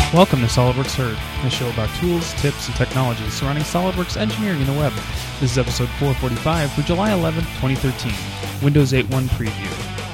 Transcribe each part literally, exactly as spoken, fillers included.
Welcome to SolidWorks Heard, the show about tools, tips, and technologies surrounding SolidWorks engineering and the web. This is episode four forty-five for July eleventh, twenty thirteen, Windows eight point one preview.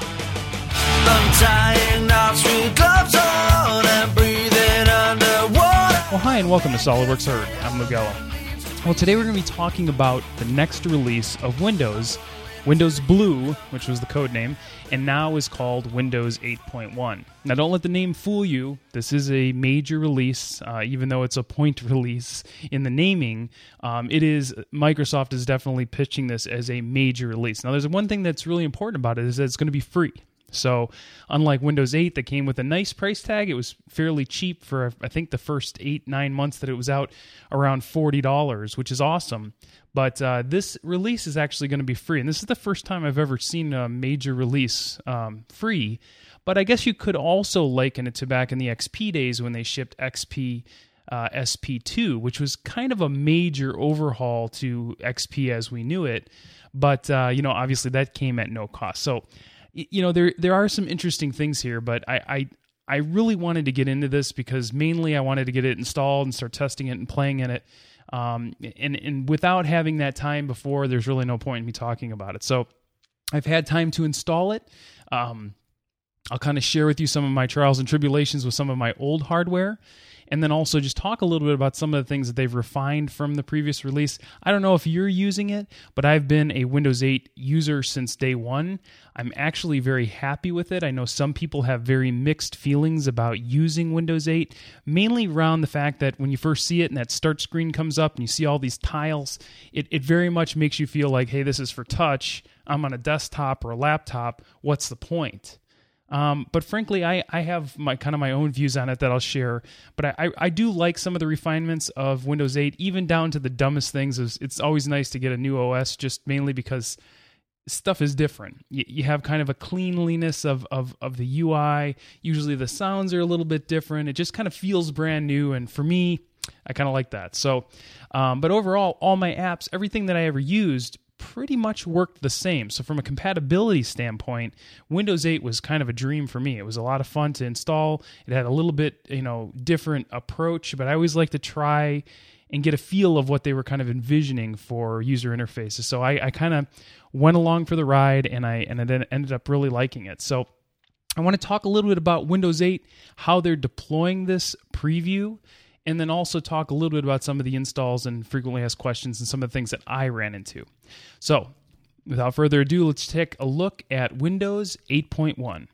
I'm tying knots with gloves on and breathing underwater. Well, hi, and welcome to SolidWorks Heard. I'm Mugello. Well, today we're going to be talking about the next release of Windows, Windows Blue, which was the code name, and now is called Windows eight point one. Now, don't let the name fool you. This is a major release, uh, even though it's a point release in the naming. Um, it is Microsoft is definitely pitching this as a major release. Now, there's one thing that's really important about it is that it's going to be free. So, unlike Windows eight that came with a nice price tag, it was fairly cheap for, I think, the first eight, nine months that it was out, around forty dollars, which is awesome. But uh, this release is actually going to be free. And this is the first time I've ever seen a major release um, free. But I guess you could also liken it to back in the X P days when they shipped X P uh, S P two, which was kind of a major overhaul to X P as we knew it. But, uh, you know, obviously that came at no cost. So, you know, there there are some interesting things here, but I, I I really wanted to get into this because mainly I wanted to get it installed and start testing it and playing in it. Um, and, and without having that time before, there's really no point in me talking about it. So I've had time to install it. Um, I'll kind of share with you some of my trials and tribulations with some of my old hardware, and then also just talk a little bit about some of the things that they've refined from the previous release. I don't know if you're using it, but I've been a Windows eight user since day one. I'm actually very happy with it. I know some people have very mixed feelings about using Windows eight, mainly around the fact that when you first see it and that start screen comes up and you see all these tiles, it, it very much makes you feel like, hey, this is for touch. I'm on a desktop or a laptop. What's the point? Um, but frankly, I, I have my kind of my own views on it that I'll share. But I, I do like some of the refinements of Windows eight, even down to the dumbest things. It's, it's always nice to get a new O S, just mainly because stuff is different. You, you have kind of a cleanliness of, of, of the U I. Usually the sounds are a little bit different. It just kind of feels brand new. And for me, I kind of like that. So, um, but overall, all my apps, everything that I ever used, pretty much worked the same. So from a compatibility standpoint, Windows eight was kind of a dream for me. It was a lot of fun to install. It had a little bit, you know, different approach, but I always like to try and get a feel of what they were kind of envisioning for user interfaces. So I, I kind of went along for the ride, and I and I then ended up really liking it. So I want to talk a little bit about Windows eight, how they're deploying this preview, and then also talk a little bit about some of the installs and frequently asked questions and some of the things that I ran into. So, without further ado, let's take a look at Windows eight point one.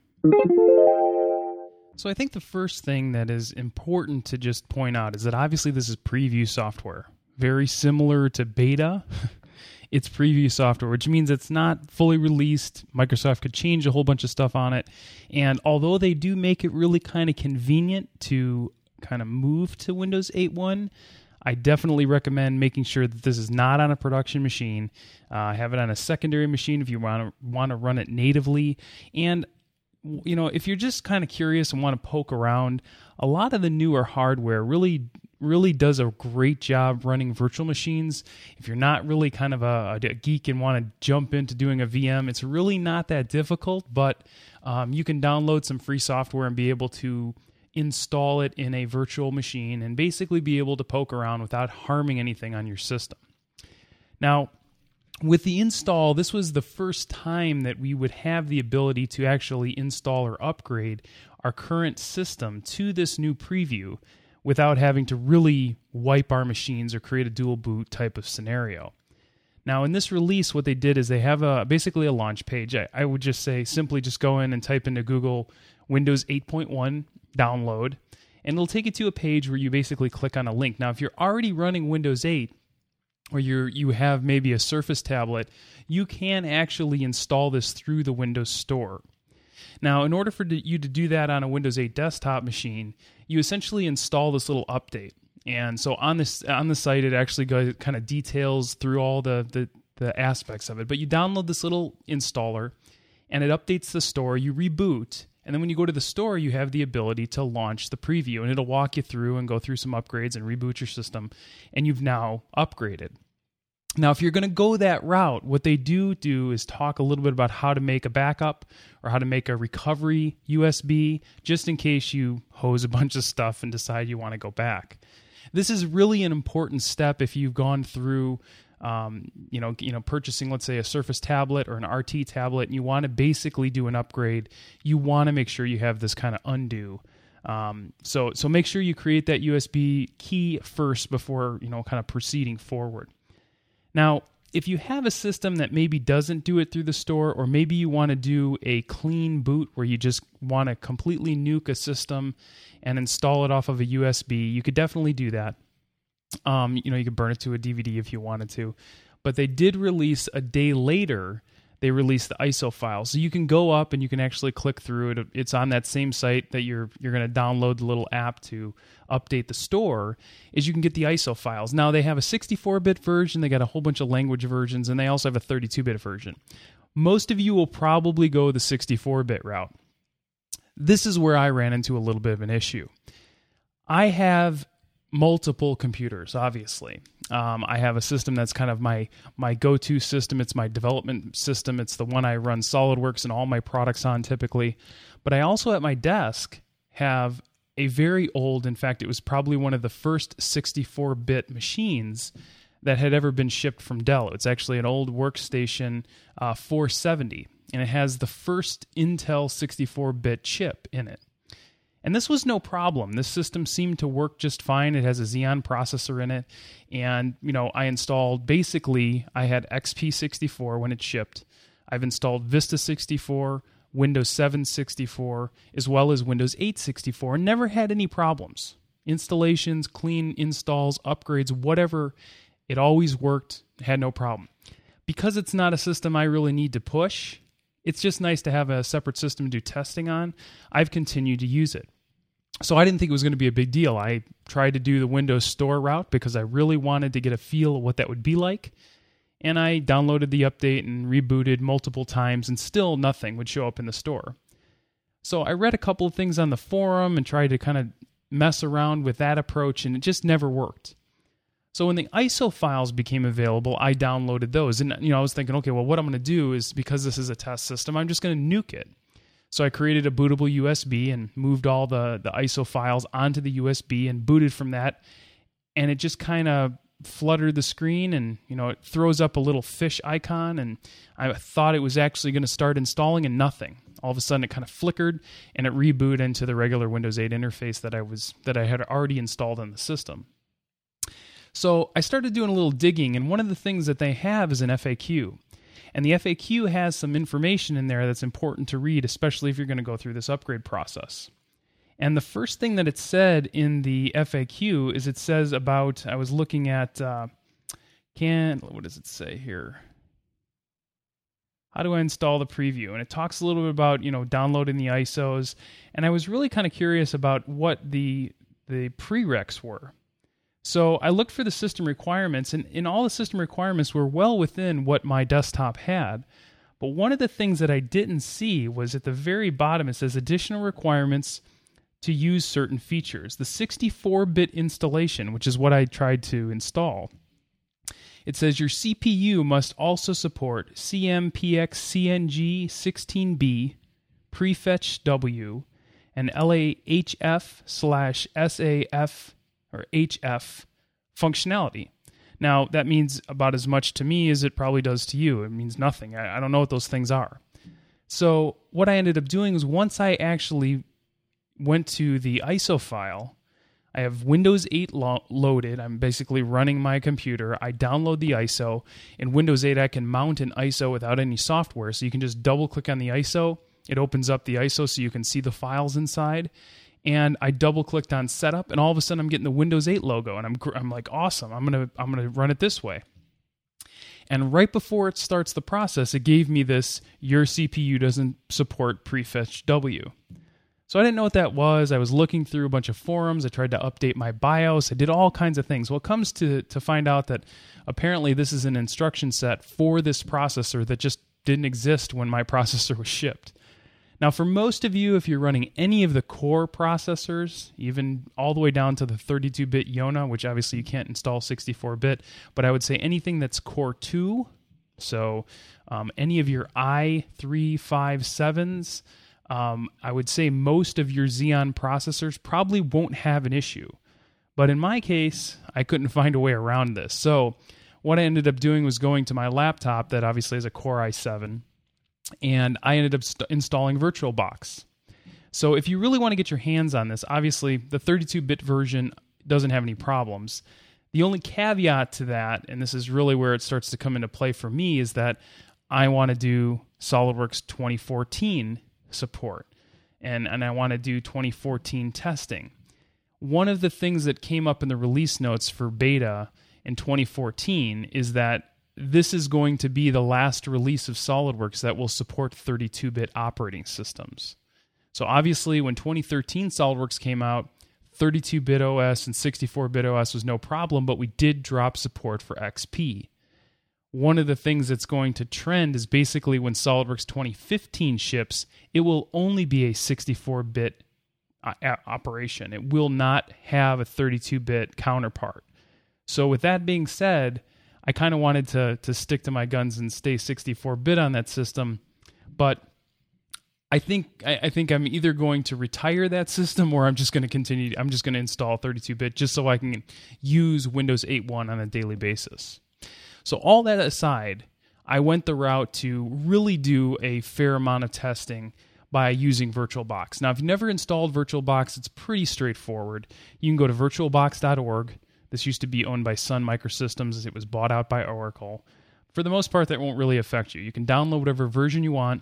So I think the first thing that is important to just point out is that obviously this is preview software. Very similar to beta. It's preview software, which means it's not fully released. Microsoft could change a whole bunch of stuff on it. And although they do make it really kind of convenient to kind of move to Windows eight point one, I definitely recommend making sure that this is not on a production machine. Uh, have it on a secondary machine if you want to want to run it natively. And you know, if you're just kind of curious and want to poke around, a lot of the newer hardware really really does a great job running virtual machines. If you're not really kind of a, a geek and want to jump into doing a V M, it's really not that difficult, but um, you can download some free software and be able to install it in a virtual machine and basically be able to poke around without harming anything on your system. Now, with the install, this was the first time that we would have the ability to actually install or upgrade our current system to this new preview without having to really wipe our machines or create a dual boot type of scenario. Now, in this release, what they did is they have a basically a launch page. I, I would just say simply just go in and type into Google Windows eight point one download, and it'll take you to a page where you basically click on a link. Now, if you're already running Windows eight, or you you have maybe a Surface tablet, you can actually install this through the Windows Store. Now, in order for you to do that on a Windows eight desktop machine, you essentially install this little update. And so on this on the site, it actually goes, kind of details through all the, the, the aspects of it. But you download this little installer, and it updates the store. You reboot, and then when you go to the store, you have the ability to launch the preview, and it'll walk you through and go through some upgrades and reboot your system, and you've now upgraded. Now, if you're going to go that route, what they do do is talk a little bit about how to make a backup or how to make a recovery U S B, just in case you hose a bunch of stuff and decide you want to go back. This is really an important step if you've gone through, um, you know, you know, purchasing, let's say, a Surface tablet or an R T tablet, and you want to basically do an upgrade. You want to make sure you have this kind of undo. Um, so, so make sure you create that U S B key first before, you know, kind of proceeding forward. Now, if you have a system that maybe doesn't do it through the store, or maybe you want to do a clean boot where you just want to completely nuke a system and install it off of a U S B, you could definitely do that. Um, you know, you could burn it to a D V D if you wanted to. But they did release a day later, they released the I S O file. So you can go up and you can actually click through it. It's on that same site that you're you're going to download the little app to update the store, is you can get the I S O files. Now, they have a sixty-four bit version, they got a whole bunch of language versions, and they also have a thirty-two bit version. Most of you will probably go the sixty-four bit route. This is where I ran into a little bit of an issue. I have multiple computers, obviously. Um, I have a system that's kind of my my go-to system. It's my development system. It's the one I run SolidWorks and all my products on typically. But I also at my desk have a very old, in fact, it was probably one of the first sixty-four bit machines that had ever been shipped from Dell. It's actually an old Workstation uh, four seventy, and it has the first Intel sixty-four bit chip in it. And this was no problem. This system seemed to work just fine. It has a Xeon processor in it. And, you know, I installed, basically, I had X P sixty-four when it shipped. I've installed Vista sixty-four, Windows seven sixty-four, as well as Windows eight sixty-four, and never had any problems. Installations, clean installs, upgrades, whatever, it always worked, had no problem. Because it's not a system I really need to push, it's just nice to have a separate system to do testing on. I've continued to use it. So I didn't think it was going to be a big deal. I tried to do the Windows Store route because I really wanted to get a feel of what that would be like. And I downloaded the update and rebooted multiple times, and still nothing would show up in the store. So I read a couple of things on the forum and tried to kind of mess around with that approach, and it just never worked. So when the I S O files became available, I downloaded those. And you know, I was thinking, okay, well, what I'm going to do is, because this is a test system, I'm just going to nuke it. So I created a bootable U S B and moved all the, the I S O files onto the U S B and booted from that. And it just kind of fluttered the screen, and you know, it throws up a little fish icon, and I thought it was actually going to start installing, and nothing. All of a sudden it kind of flickered and it rebooted into the regular Windows eight interface that I was that I had already installed on the system. So I started doing a little digging, and one of the things that they have is an F A Q. And the F A Q has some information in there that's important to read, especially if you're going to go through this upgrade process. And the first thing that it said in the F A Q is it says about, I was looking at, uh, can, what does it say here? How do I install the preview? And it talks a little bit about, you know, downloading the I S Os. And I was really kind of curious about what the the prereqs were. So I looked for the system requirements, and, and all the system requirements were well within what my desktop had. But one of the things that I didn't see was at the very bottom, it says additional requirements to use certain features. The sixty-four bit installation, which is what I tried to install, it says your C P U must also support C M P X C N G sixteen B, Prefetch W, and L A H F slash S A F or H F functionality. Now, that means about as much to me as it probably does to you. It means nothing. I, I don't know what those things are. So what I ended up doing was, once I actually went to the I S O file, I have Windows eight lo- loaded. I'm basically running my computer. I download the I S O. In Windows eight, I can mount an I S O without any software. So you can just double-click on the I S O. It opens up the I S O so you can see the files inside. And I double-clicked on Setup, and all of a sudden I'm getting the Windows eight logo, and I'm I'm like, awesome. I'm gonna I'm gonna run it this way. And right before it starts the process, it gave me this: your C P U doesn't support Prefetch W. So I didn't know what that was. I was looking through a bunch of forums. I tried to update my BIOS. I did all kinds of things. Well, it comes to to find out that apparently this is an instruction set for this processor that just didn't exist when my processor was shipped. Now, for most of you, if you're running any of the core processors, even all the way down to the thirty-two bit Yona, which obviously you can't install sixty-four bit, but I would say anything that's Core two, so um, any of your i three fifty-sevens, um, I would say most of your Xeon processors probably won't have an issue. But in my case, I couldn't find a way around this. So what I ended up doing was going to my laptop that obviously has a Core i seven, and I ended up st- installing VirtualBox. So if you really want to get your hands on this, obviously the thirty-two bit version doesn't have any problems. The only caveat to that, and this is really where it starts to come into play for me, is that I want to do SolidWorks twenty fourteen support, and, and I want to do twenty fourteen testing. One of the things that came up in the release notes for beta in twenty fourteen is that this is going to be the last release of SolidWorks that will support thirty-two bit operating systems. So obviously when twenty thirteen SolidWorks came out, thirty-two bit O S and sixty-four bit O S was no problem, but we did drop support for X P. One of the things that's going to trend is basically when SolidWorks twenty fifteen ships, it will only be a sixty-four bit operation. It will not have a thirty-two bit counterpart. So with that being said, I kind of wanted to to stick to my guns and stay sixty-four bit on that system, but I think I, I think I'm either going to retire that system or I'm just going to continue. I'm just going to install thirty-two bit just so I can use Windows eight point one on a daily basis. So all that aside, I went the route to really do a fair amount of testing by using VirtualBox. Now, if you've never installed VirtualBox, it's pretty straightforward. You can go to virtual box dot org. This used to be owned by Sun Microsystems. It was bought out by Oracle. For the most part, that won't really affect you. You can download whatever version you want,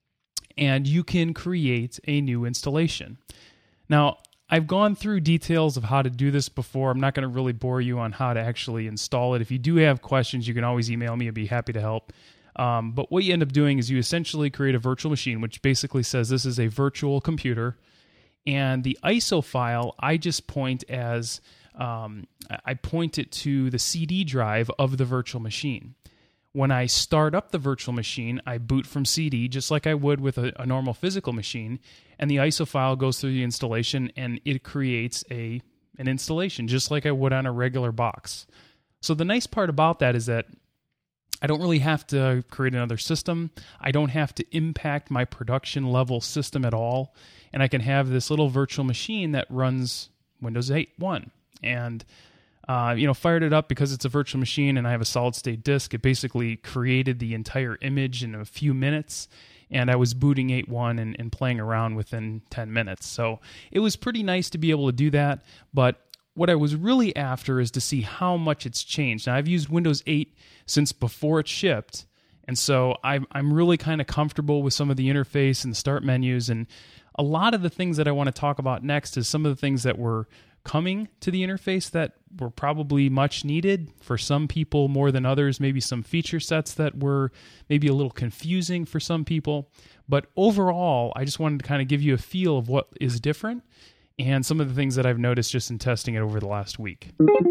and you can create a new installation. Now, I've gone through details of how to do this before. I'm not going to really bore you on how to actually install it. If you do have questions, you can always email me. I'd be happy to help. Um, but what you end up doing is you essentially create a virtual machine, which basically says this is a virtual computer. And the I S O file, I just point as... Um, I point it to the C D drive of the virtual machine. When I start up the virtual machine, I boot from C D just like I would with a, a normal physical machine, and the I S O file goes through the installation and it creates a an installation just like I would on a regular box. So the nice part about that is that I don't really have to create another system. I don't have to impact my production level system at all, and I can have this little virtual machine that runs Windows eight point one. And, uh, you know, fired it up because it's a virtual machine and I have a solid state disk. It basically created the entire image in a few minutes, and I was booting eight point one and, and playing around within ten minutes. So it was pretty nice to be able to do that, but what I was really after is to see how much it's changed. Now, I've used Windows eight since before it shipped, and so I'm, I'm really kind of comfortable with some of the interface and the start menus, and a lot of the things that I want to talk about next is some of the things that were coming to the interface that were probably much needed for some people more than others, maybe some feature sets that were maybe a little confusing for some people. But overall, I just wanted to kind of give you a feel of what is different and some of the things that I've noticed just in testing it over the last week.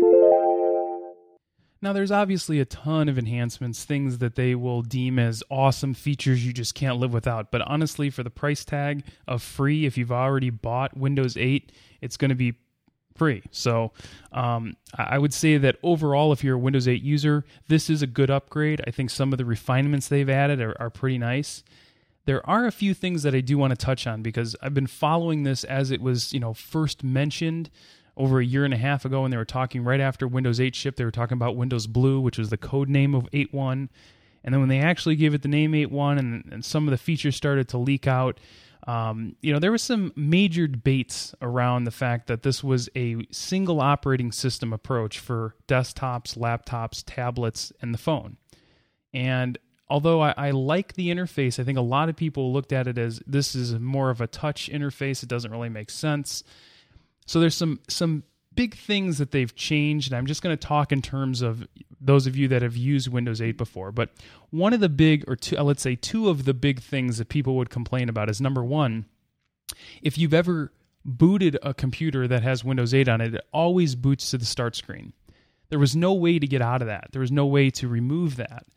Now, there's obviously a ton of enhancements, things that they will deem as awesome features you just can't live without. But honestly, for the price tag of free, if you've already bought Windows eight, it's going to be free. So um, I would say that overall, if you're a Windows eight user, this is a good upgrade. I think some of the refinements they've added are, are pretty nice. There are a few things that I do want to touch on because I've been following this as it was, you know, first mentioned over a year and a half ago when they were talking right after Windows eight shipped. They were talking about Windows Blue, which was the code name of eight point one. And then when they actually gave it the name eight point one and, and some of the features started to leak out, Um, you know, there was some major debates around the fact that this was a single operating system approach for desktops, laptops, tablets, and the phone. And although I, I like the interface, I think a lot of people looked at it as this is more of a touch interface. It doesn't really make sense. So there's some some big things that they've changed, and I'm just going to talk in terms of those of you that have used Windows eight before. But one of the big, or two, let's say two of the big things that people would complain about is, number one, if you've ever booted a computer that has Windows eight on it, it always boots to the start screen. There was no way to get out of that. There was no way to remove that.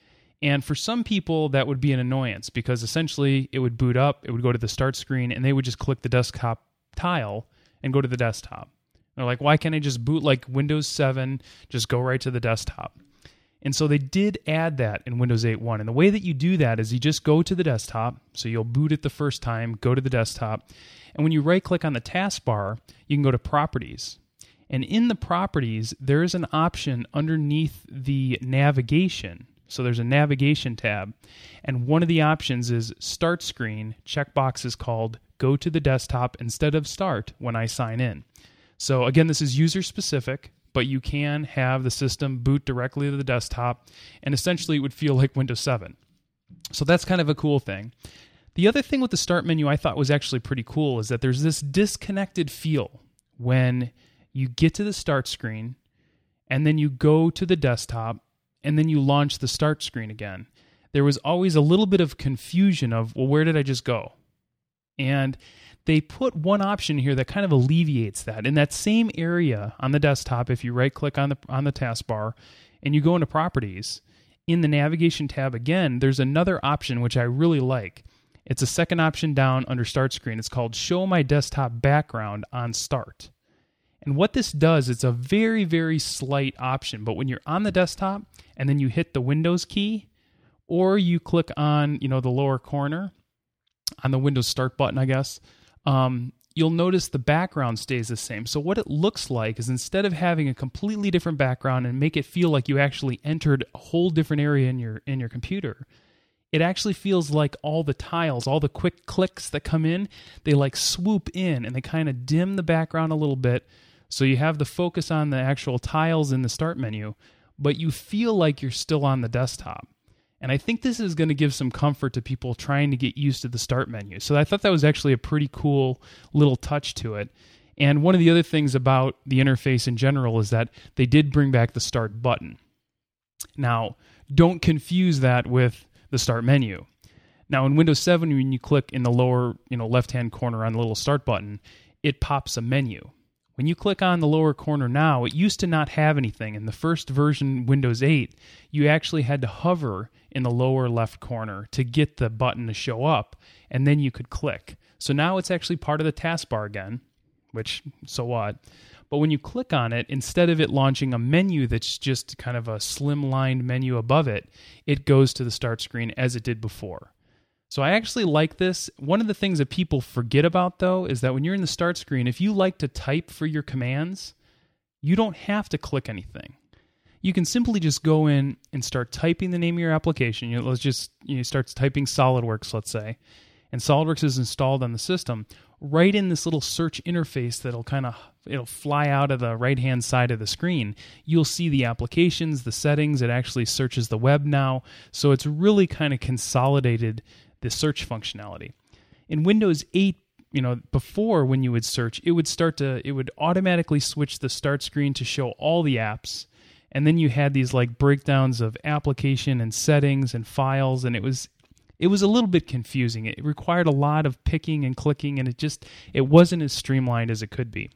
And for some people, that would be an annoyance because essentially it would boot up, it would go to the start screen, and they would just click the desktop tile and go to the desktop. They're like, why can't I just boot like Windows seven, just go right to the desktop? And so they did add that in Windows eight point one. And the way that you do that is you just go to the desktop. So you'll boot it the first time, go to the desktop. And when you right-click on the taskbar, you can go to Properties. And in the Properties, there is an option underneath the navigation. So there's a navigation tab. And one of the options is Start Screen. Checkbox is called Go to the Desktop instead of Start when I sign in. So again, this is user-specific, but you can have the system boot directly to the desktop, and essentially it would feel like Windows seven. So that's kind of a cool thing. The other thing with the Start menu I thought was actually pretty cool is that there's this disconnected feel when you get to the Start screen, and then you go to the desktop, and then you launch the Start screen again. There was always a little bit of confusion of, well, where did I just go? And they put one option here that kind of alleviates that. In that same area on the desktop, if you right-click on the on the taskbar and you go into Properties, in the Navigation tab again, there's another option which I really like. It's a second option down under Start Screen. It's called Show My Desktop Background on Start. And what this does, it's a very, very slight option, but when you're on the desktop and then you hit the Windows key, or you click on, you know, the lower corner on the Windows Start button, I guess, Um, you'll notice the background stays the same. So what it looks like is instead of having a completely different background and make it feel like you actually entered a whole different area in your in your computer, it actually feels like all the tiles, all the quick clicks that come in, they like swoop in and they kind of dim the background a little bit. So you have the focus on the actual tiles in the Start menu, but you feel like you're still on the desktop. And I think this is going to give some comfort to people trying to get used to the Start menu. So I thought that was actually a pretty cool little touch to it. And one of the other things about the interface in general is that they did bring back the Start button. Now, don't confuse that with the Start menu. Now, in Windows seven, when you click in the lower, you know, left-hand corner on the little Start button, it pops a menu. When you click on the lower corner now, it used to not have anything. In the first version, Windows eight, you actually had to hover in the lower left corner to get the button to show up, and then you could click. So now it's actually part of the taskbar again, which, so what? But when you click on it, instead of it launching a menu that's just kind of a slim-lined menu above it, it goes to the Start screen as it did before. So I actually like this. One of the things that people forget about, though, is that when you're in the Start screen, if you like to type for your commands, you don't have to click anything. You can simply just go in and start typing the name of your application. You know, let's just you know, start typing SolidWorks, let's say, and SolidWorks is installed on the system. Right in this little search interface that'll kind of it'll fly out of the right-hand side of the screen, you'll see the applications, the settings. It actually searches the web now, so it's really kind of consolidated the search functionality. In Windows eight, you know, before when you would search, it would start to, it would automatically switch the Start screen to show all the apps, and then you had these like breakdowns of application and settings and files, and it was, it was a little bit confusing. It required a lot of picking and clicking, and it just, it wasn't as streamlined as it could be.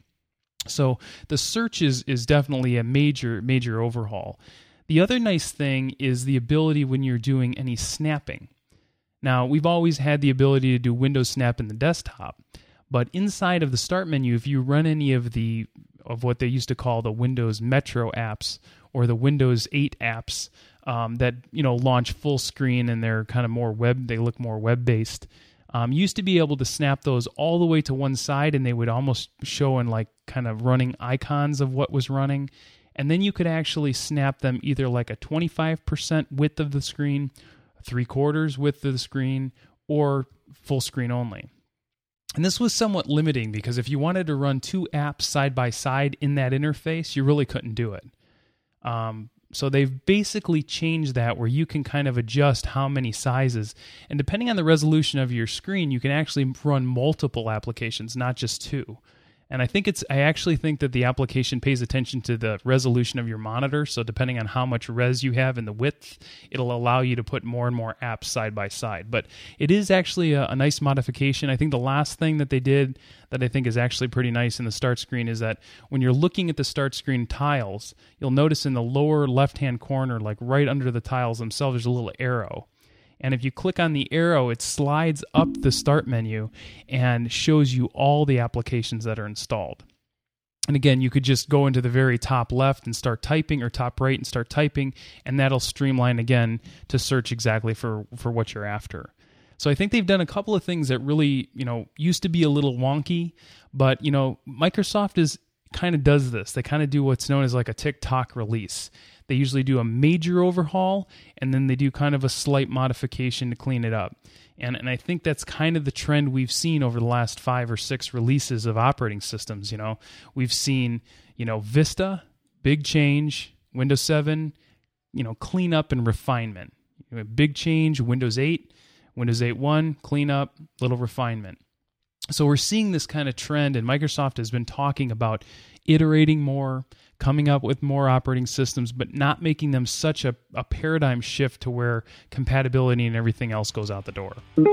So the search is, is definitely a major, major overhaul. The other nice thing is the ability when you're doing any snapping. Now, we've always had the ability to do Windows Snap in the desktop, but inside of the Start menu, if you run any of the of what they used to call the Windows Metro apps or the Windows eight apps um, that you know launch full screen and they're kind of more web, they look more web-based, um, you used to be able to snap those all the way to one side, and they would almost show in like kind of running icons of what was running, and then you could actually snap them either like a twenty-five percent width of the screen, three quarters width of the screen, or full screen only. And this was somewhat limiting because if you wanted to run two apps side by side in that interface, you really couldn't do it. Um, so they've basically changed that where you can kind of adjust how many sizes. And depending on the resolution of your screen, you can actually run multiple applications, not just two. And I think it's, I actually think that the application pays attention to the resolution of your monitor. So depending on how much res you have and the width, it'll allow you to put more and more apps side by side. But it is actually a, a nice modification. I think the last thing that they did that I think is actually pretty nice in the start screen is that when you're looking at the start screen tiles, you'll notice in the lower left-hand corner, like right under the tiles themselves, there's a little arrow. And if you click on the arrow, it slides up the start menu and shows you all the applications that are installed. And again, you could just go into the very top left and start typing, or top right and start typing, and that'll streamline again to search exactly for, for what you're after. So I think they've done a couple of things that really, you know, used to be a little wonky, but, you know, Microsoft is kind of does this. They kind of do what's known as like a tick-tock release. They usually do a major overhaul, and then they do kind of a slight modification to clean it up. And and I think that's kind of the trend we've seen over the last five or six releases of operating systems. You know, we've seen, you know, Vista, big change, Windows seven, you know, clean up and refinement. Big change, Windows eight, Windows eight point one, clean up, little refinement. So we're seeing this kind of trend, and Microsoft has been talking about iterating more, coming up with more operating systems, but not making them such a, a paradigm shift to where compatibility and everything else goes out the door.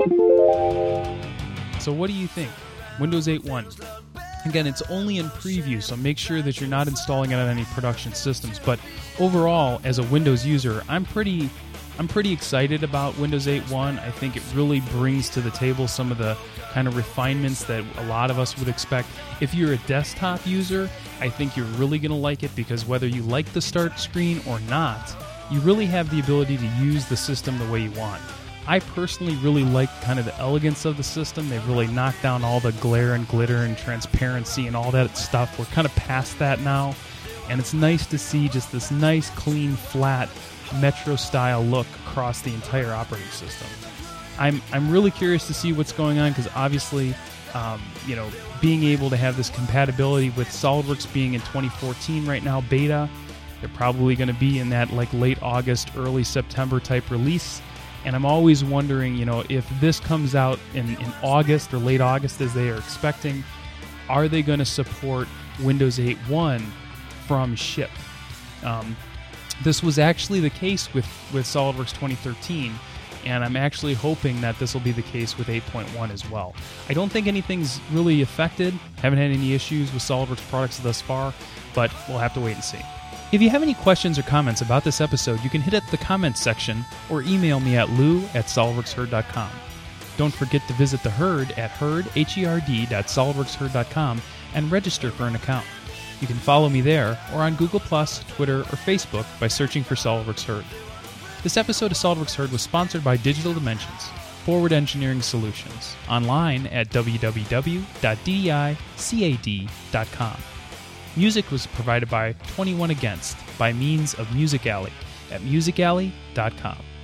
So what do you think? Windows eight point one. Again, it's only in preview, so make sure that you're not installing it on any production systems. But overall, as a Windows user, I'm pretty... I'm pretty excited about Windows eight point one. I think it really brings to the table some of the kind of refinements that a lot of us would expect. If you're a desktop user, I think you're really going to like it, because whether you like the start screen or not, you really have the ability to use the system the way you want. I personally really like kind of the elegance of the system. They've really knocked down all the glare and glitter and transparency and all that stuff. We're kind of past that now, and it's nice to see just this nice, clean, flat Metro-style look across the entire operating system. I'm I'm really curious to see what's going on, because obviously, um, you know, being able to have this compatibility with SolidWorks being in twenty fourteen right now, beta, they're probably going to be in that like late August, early September type release. And I'm always wondering, you know, if this comes out in, in August or late August as they are expecting, are they going to support Windows eight point one from ship? Um, This was actually the case with, with SolidWorks twenty thirteen, and I'm actually hoping that this will be the case with eight point one as well. I don't think anything's really affected, haven't had any issues with SolidWorks products thus far, but we'll have to wait and see. If you have any questions or comments about this episode, you can hit up the comments section or email me at lou at solidworks herd dot com. Don't forget to visit the Herd at herd, H E R D, dot solidworks herd dot com and register for an account. You can follow me there or on Google plus, Twitter, or Facebook by searching for SolidWorks Herd. This episode of SolidWorks Herd was sponsored by Digital Dimensions, forward engineering solutions, online at w w w dot d d i cad dot com. Music was provided by twenty-one Against by means of Music Alley at music alley dot com.